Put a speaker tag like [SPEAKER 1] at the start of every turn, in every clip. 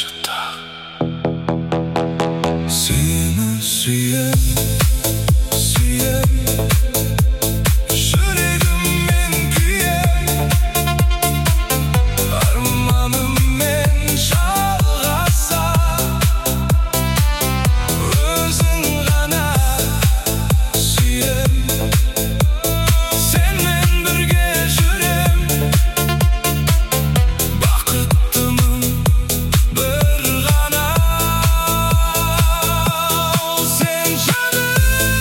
[SPEAKER 1] Seni suyem, suyem, yüreğim men kuyem, armanım men çalgasa, özün gana suyem, sen men birge jürem, baqıttımın bir gana. Sen canım,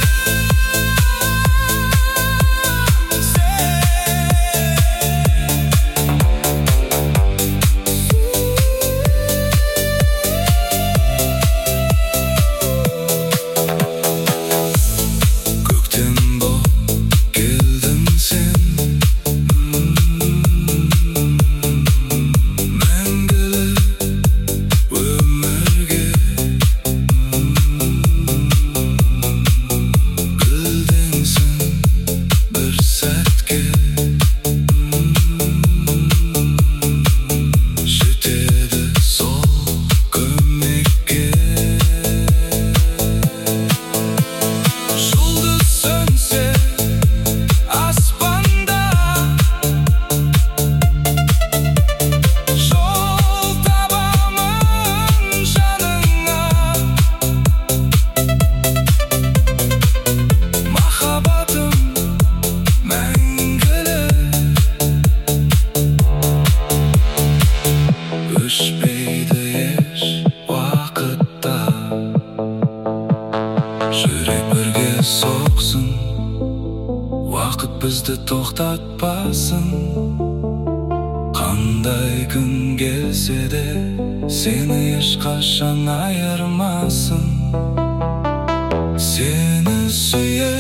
[SPEAKER 1] gökten boğup geldin sen, мәңгілік өмірге. Гүлденсін бір сәтке, жетеді сол көмекке. Жұлдыз сөнсе аспанда, жол табамын жаныңа. Махаббатым мәңгілік, өшпейді еш уақытта. Жүрек бірге соқсын, уақыт бізді тоқтатпасын. Қандай күн келсе де сені ешқашан айырмасын. Сені сүйем.